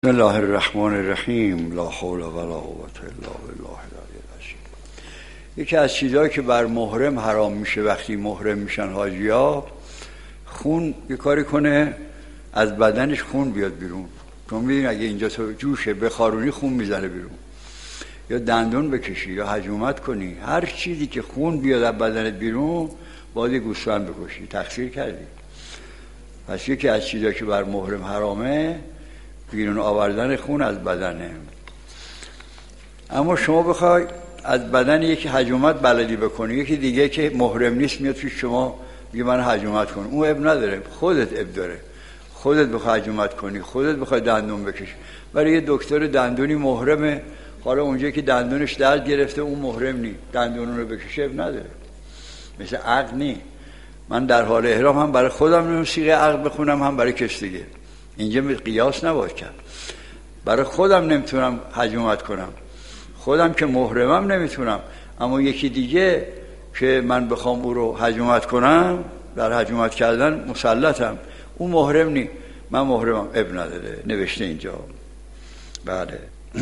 بسم الله الرحمن الرحیم. لا حول ولا قوة الا بالله العلی العظیم. یکی از چیزهایی که بر محرم حرام میشه وقتی محرم میشن حاجی‌ها، خون یه کاری کنه از بدنش خون بیاد بیرون. تو میدین اگه اینجا تو جوشه بخارونی خون میزنه بیرون، یا دندون بکشی یا حجومت کنی، هر چیزی که خون بیاد از بدنت بیرون باید گوسفند بکشی. تقصیر کردی. پس یکی از چیزهایی که بر محرم حرامه بیرون آوردن خون از بدنه. اما شما بخوای از بدن یکی حجومت بلدی بکنی، یکی دیگه که محرم نیست میاد پیش شما میگه من حجومت کن، اون اب نداره، خودت اب داره. خودت بخوای حجومت کنی، خودت بخوای دندون بکشی. برای یه دکتر دندونی محرمه، حالا اونجایی که دندونش درد گرفته اون محرم نی، دندون رو بکشه اب نداره. مثل عقد نی. من در حال احرام هم برای خودم موسیقی عقد بخونم هم برای کس دیگه. اینجا قیاس نباید کرد. برای خودم نمیتونم حجومت کنم، خودم که محرمم نمیتونم، اما یکی دیگه که من بخوام او رو حجومت کنم، در حجومت کردن مسلطم، اون محرم نی، من محرمم، اب نداره. نوشته اینجا. بله.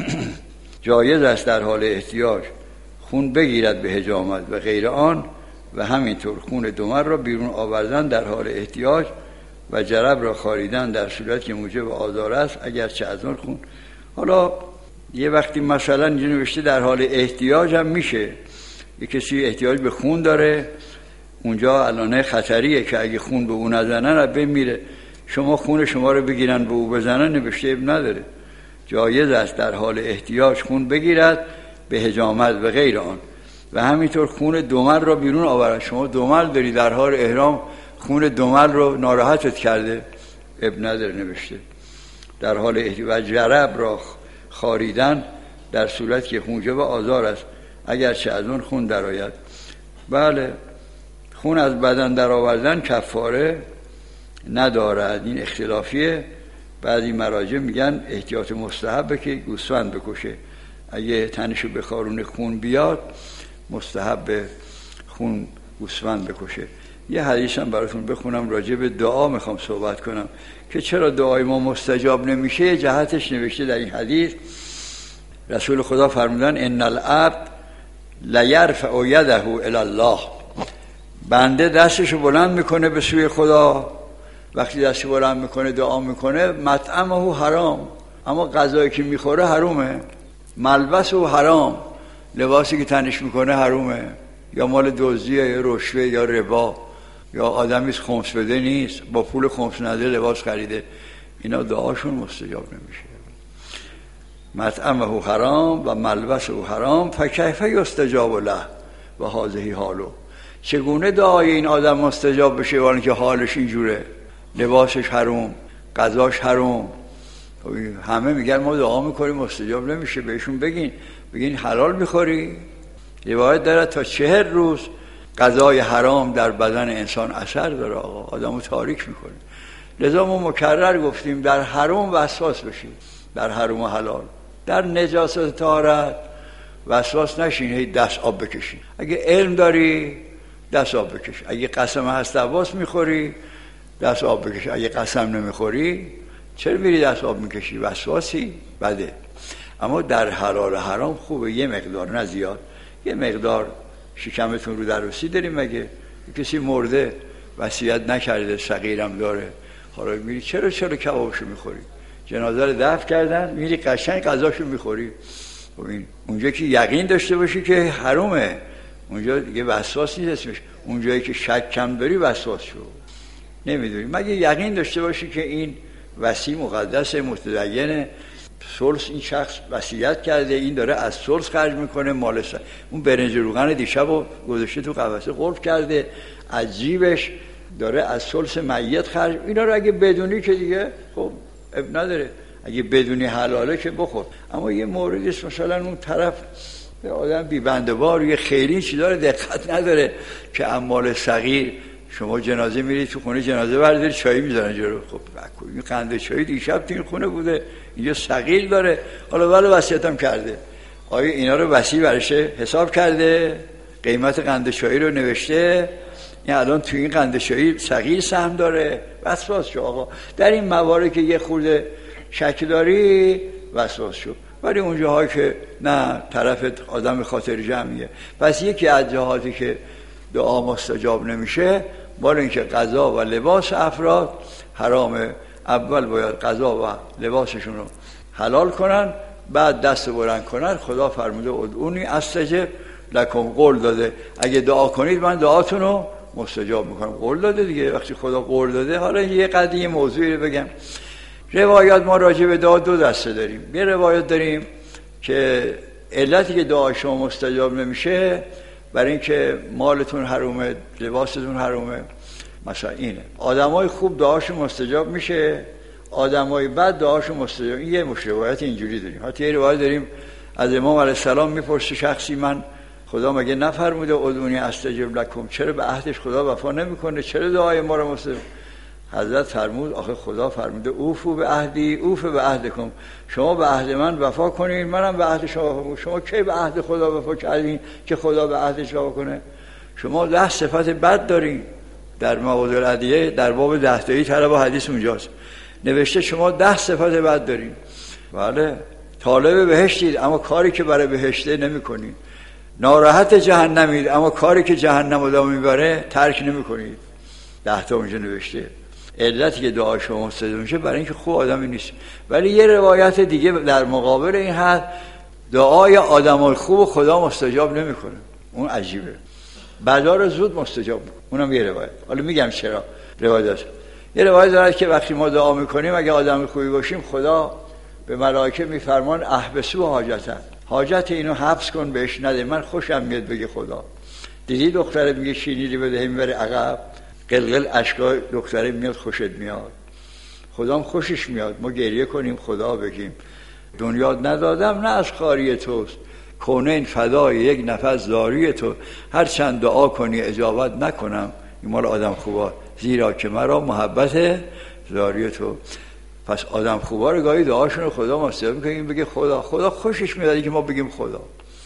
جایز است در حال احتیاج خون بگیرد به حجامت و غیر آن، و همینطور خون دمر را بیرون آوردن در حال احتیاج و جرب را خاریدن در صورت که موجب آزار است، اگرچه از آن خون. حالا یه وقتی مثلا اینجا نوشته در حال احتیاج هم میشه، یه کسی احتیاج به خون داره، اونجا الان خطریه که اگه خون به او نزنن بمیره، شما خون شما رو بگیرن به او بزنن، نوشته اب نداره. جایز است در حال احتیاج خون بگیرد به حجامت و غیر آن، و همینطور خون دمل را بیرون آورد. شما دمل داری در حال احرام، خون دمل رو ناراحتت کرده، اب نداره. نوشته در حال احتیاج و جرب را خاریدن در صورت که موجب آزار است، اگرچه از اون خون درآید. بله، خون از بدن در آوردن کفاره ندارد، این اختلافیه. بعضی مراجع میگن احتیاط مستحبه که گوسفند بکشه، اگه تنشو بخارونه خون بیاد مستحب خون گوسفند بکشه. یه حدیث هم براتون بخونم راجع به دعا میخوام صحبت کنم که چرا دعای ما مستجاب نمیشه. جهتش نوشته در این حدیث، رسول خدا فرمودن ان العبد لیرفع یده الی الله، بنده دستشو بلند میکنه به سوی خدا، وقتی دستشو بلند میکنه دعا میکنه، مطعمه حرام، اما غذایی که میخوره حرومه، ملبسه حرام، لباسی که تنش میکنه حرومه، یا مال دزدیه یا رشوه یا ربا، یا آدمی خمس بده نیست، با پول خمس نده لباس خریده، اینا دعاشون مستجاب نمیشه. مطعمه حرام و ملبسه حرام، فکیف یستجاب له و هذه حالو. چگونه دعای این آدم مستجاب بشه ولی که حالش اینجوره، لباسش حروم، غذاش حروم. همه میگن ما دعا میکنیم مستجاب نمیشه. بهشون بگین حلال میخوری؟ روایت داره تا 40 روز غذای حرام در بدن انسان اثر داره. آدمو تاریک میکنه. لذا ما مکرر گفتیم در حرام وسواس بشید، در حرام و حلال. در نجاست طهارت وسواس نشین، هی دست آب بکشین. اگه علم داری دست آب بکش. اگه قسم هست حواس میخوری دست آب بکش. اگه قسم نمیخوری چرا میری دست آب میکشی؟ وسواسی بده. اما در حلال و حرام خوبه یه مقدار، نه زیاد، یه مقدار. شکمتون رو در رسی داریم، مگه کسی مرده وصیت نکرده صغیرم داره، حالا میری چرا کبابشو میخوری؟ جنازه رو دفن کردن میری قشنگ غذاشو میخوری. اونجا که یقین داشته باشی که حرومه، اونجا دیگه وسواس نیست اسمش. اونجایی که شک کم داری وسواس شو. نمیدونی، مگه یقین داشته باشی که این وصی مقدس متدینه، ثلث این شخص وصیت کرده، این داره از ثلث خرج میکنه، مال اون برنج روغن دیشبو گذاشته تو قفسه قلف کرده، از جیبش داره از ثلث میت خرج. اینا رو اگه بدونی که دیگه خب اب نداره، اگه بدونی حلاله که بخور. اما یه موردی است مثلا اون طرف آدم بی بنده‌وار یه خیلی چی داره، دقت نداره که اموال صغیر. شما جنازه میری تو خونه جنازه برداری چای میذارن جلو، خب این قند چای دیشب تو این خونه بوده، اینجا صغیر داره، حالا ولی وصیتم کرده. آیا اینا رو وصی برش حساب کرده؟ قیمت قند چای رو نوشته؟ این الان تو این قند چای صغیر سهم داره؟ وسواس شو آقا. در این موارد که یه خورده شک داری وسواس شو. ولی اون جاهایی که نه، طرفت آدم خاطر جمعیه. پس یکی از جاهاتی که دعا مستجاب نمیشه بالا اینکه غذا و لباس افراد حرامه. اول باید غذا و لباسشون رو حلال کنن، بعد دست بلند کنن. خدا فرموده ادعونی استجب لکم، قول داده اگه دعا کنید من دعاتون رو مستجاب میکنم. قول داده دیگه. وقتی خدا قول داده، حالا یه قضیه موضوعی رو بگم. روایات ما راجع به دعا دو دسته داریم. یه روایات داریم که علتی که دعا شما مستجاب نمیشه برای اینکه مالتون حرومه، لباستون حرومه. مثلا اینه آدمای خوب دعاشون مستجاب میشه، آدمای بد دعاشون مستجاب. این یه روایت اینجوری داریم. حتی یه روایت داریم از امام علیه السلام میپرسه شخصی، من خدا مگه نفرموده ادعونی استجب لکم، چرا به عهدش خدا وفا نمیکنه، چرا دعای ما رو مستجاب؟ حضرت فرمود آخه خدا فرموده اوفو به عهدی اوف به عهدکم، شما به عهد من وفا کنین منم به عهد شما وفا کنم. شما کی به عهد خدا وفا کردین که خدا به عهدش وفا کنه؟ شما 10 صفت بد دارین. در مواد الادیه در باب 10 تایی طلب حدیث اونجاست نوشته شما 10 صفت بد دارین. بله، طالب بهشتید اما کاری که برای بهشته نمی‌کنید. ناراحت جهنمید اما کاری که جهنم آدم میبره ترک نمی‌کنید. 10 تا اونجا نوشته. علتی که دعا شما مستجاب میشه برای اینکه خوب آدمی نیست. ولی یه روایت دیگه در مقابل این هست، دعای آدمای خوب خدا مستجاب نمیکنه. اون عجیبه. بدا رو زود مستجاب میکنه. اونم یه روایت. حالا میگم چرا روایت هست. یه روایت داره که وقتی ما دعا میکنیم اگه آدم خوبی باشیم خدا به ملائکه میفرمان احبسوا حاجتن، حاجت اینو حبس کن بهش نده، من خوشم میاد بگه خدا. دیدی دختره میگه شیرینی بده میبره عقب، قلقل اشکای دختره میاد خوشت میاد، خدام خوشش میاد. ما گریه کنیم خدا بگیم دنیا ندادم نه از خاری توست، کونین فدای یک نفس داری تو، هر چند دعا کنی اجابت نکنم، این مال آدم خوبا، زیرا که مرا محبت داری تو. پس آدم خوبا رو گاهی دعاشون رو خدا مستجاب میکنیم بگه خدا. خدا خوشش میاد که ما بگیم خدا.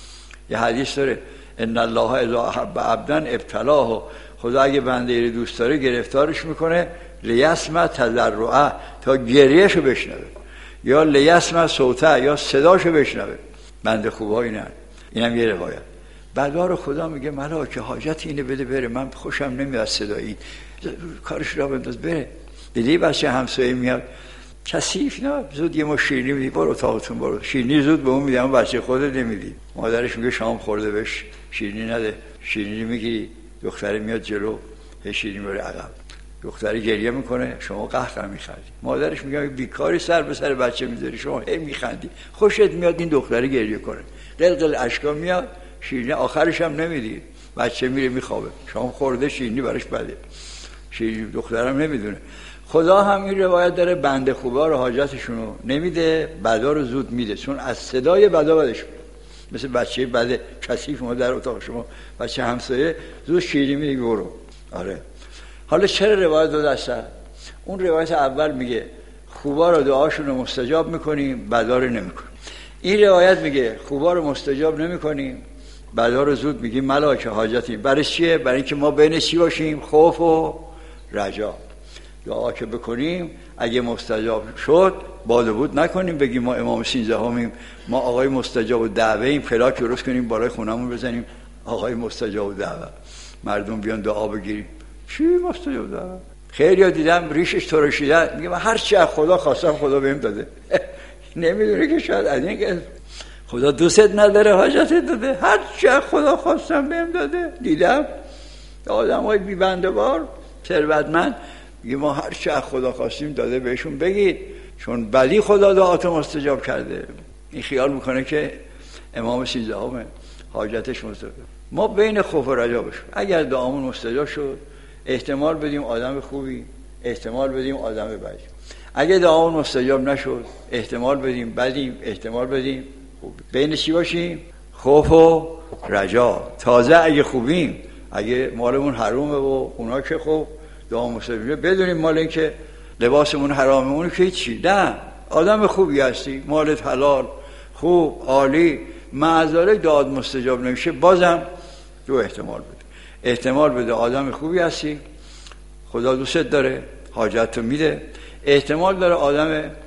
یه حدیث داره ان الله اذا احب عبدا ابتلاه، خدا اگه بنده رو دوست داره گرفتارش میکنه لیسمع تضرعه، تا گریهشو بشنوه، یا لیسمع صوته، یا صداشو بشنوه. بنده خوبا اینم یه روایت. بعدا رو خدا میگه ملائکه حاجت اینه بده بره، من خوشم نمیاد صدایی، کارش را بنداز بره. دیدی بچه همسایه میاد کثیف نه، زود یه مش شیرینی میدی برو اتاقتون برو، شیرینی زود به اون میدی اما بچه خودت نمیدی. مادرش میگه شام خورده بهش شیرینی نده، شیرینی میگیری، دختره میاد جلو شیرینی بره عقب، دختره گریه میکنه شما قهقه میخندی، مادرش میگه بیکاری سر به سر بچه میذاری شما هی میخندی، خوشت میاد این دختره گریه کنه، قلقل اشکا میاد، شیرینی آخرش هم نمیدی، بچه میره میخوابه، شما خورده شیرینی براش بده، شیرینی دخترم نمیدونه. خدا هم این روایت داره بنده خوبا رو حاجتشونو نمیده، بدا رو زود میده، چون از صدای بدا بدش میاد. مثل بچه بده کثیف ما در اتاق شما، بچه همسایه زود شیرینی میگه برو. آره. حالا چرا روایت دو دسته؟ اون روایت اول میگه خوبا رو دعاشون رو مستجاب میکنیم، بدا رو نمیکنیم. این روایت میگه خوبا رو مستجاب نمیکنیم، بدا رو زود میگیم ملائکه حاجتیم. برای چیه؟ برای اینکه ما بین چی باشیم؟ خوف و رجا. دعا که بکنیم اگه مستجاب شد باد بود نکنیم بگیم ما امام 13 ما آقای مستجاب الدعوه ایم، فلاک درست کنیم بالای خونمون بزنیم آقای مستجاب الدعوه، مردم بیان دعا بگیریم. چی مستجاب الدعوه؟ خیلی دیدم ریشش ترشیده میگه من هر چی از خدا خواستم خدا بهم داده. نمیدونه که شاید از این که خدا دوستت نداره حاجتت داده، هر چی از خدا خواستم بهم داده. دیدم آدمای بی بنده‌وار ثروتمند میگه ما هر چی از خدا خواستیم داده، بهشون بگید چون بلی خدا دعاتو مستجاب کرده. این خیال میکنه که امام 13 حاجتش مستجاب. ما بین خوف و رجا بشیم. اگر دعامون مستجاب شد احتمال بدیم آدم خوبی، احتمال بدیم آدم بدی. اگه دعامون مستجاب نشد احتمال بدیم بدیم، احتمال بدیم خوبی. بین چی باشیم؟ خوف و رجا. تازه اگه خوبیم، اگه مالمون حرومه و اونا که خوب دعا مستجاب بدونیم مال این که لباسمون حرامه اون که چی؟ نه، آدم خوبی هستی، مالت حلال، خوب، عالی، معذره دعا مستجاب نمیشه، بازم دو احتمال بده. احتمال بده آدم خوبی هستی، خدا دوستت داره، حاجت تو میده. احتمال داره آدم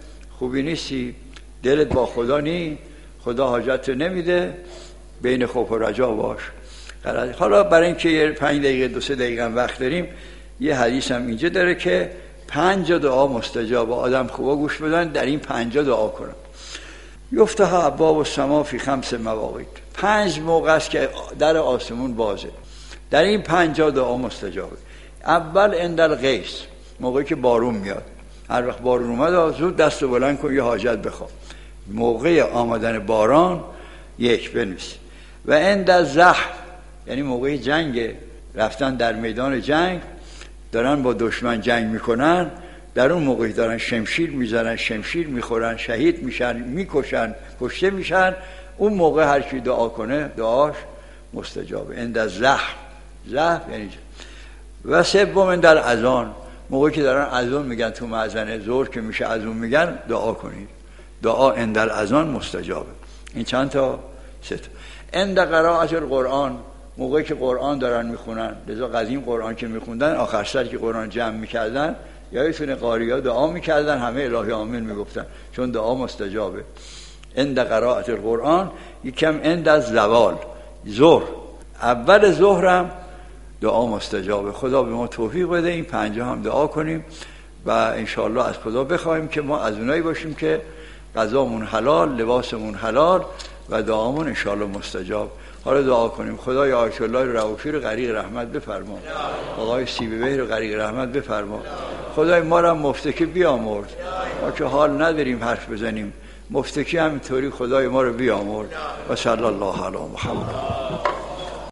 خوبی نیستی، دلت با خدا نی، خدا حاجت نمیده، بین خوف و رجا باش. حالا برای اینکه یه 5 دقیقه 2-3 دقیقه وقت داریم، یه حدیث هم اینجا داره که 5 دعا مستجاب، آدم خوبا گوش بدن، در این 5 دعا کنم. یفتح ابواب السما فی 5 مواقیت، 5 موقع است که در آسمون بازه، در این 5 دعا مستجابه. اول عند الغیث، موقعی که بارون میاد، هر وقت بارون اومد زود دست بلند کن یه حاجت بخواه، موقع آمدن باران یک بنویس. و عند الزحف، یعنی موقع جنگ، رفتن در میدان جنگ، دارن با دشمن جنگ میکنن، در اون موقع دارن شمشیر میزنن، شمشیر میخورن، شهید میشن، میکشن، کشته میشن، اون موقع هر کی دعا کنه دعاش مستجابه. عند الزحف، زحف یعنی و سوم در اذان، موقعی که دارن اذان میگن تو مأذن ظهر که میشه اذان میگن، دعا کنید. دعا عند الاذان مستجابه. این چند تا؟ 3 تا. عند قراءت القرآن، موقعی که قرآن دارن میخونن، لذا قدیم قرآن که میخوندن آخر سر که قرآن جمع میکردن، یادتونه قاری‌ها دعا میکردن، همه الهی آمین میگفتن، چون دعا مستجابه. عند قراءت القرآن. یکم عند الزوال، ظهر، اول ظهرم دعا مستجابه. خدا به ما توفیق بده این 5 هم دعا کنیم و انشاءالله از خدا بخوایم که ما از اونایی باشیم که غذامون حلال، لباسمون حلال و دعامون انشاءالله مستجاب. حالا دعا کنیم. خدای آیت الله رؤوفی رو غریق رحمت بفرما، آقای سیبوی رو غریق رحمت بفرما. خدای ما رو مفتکی بیامرز، ما که حال نداریم حرف بزنیم، مفتکی همینطوری خدای ما رو بیامرز. و صلی الله علی محمد.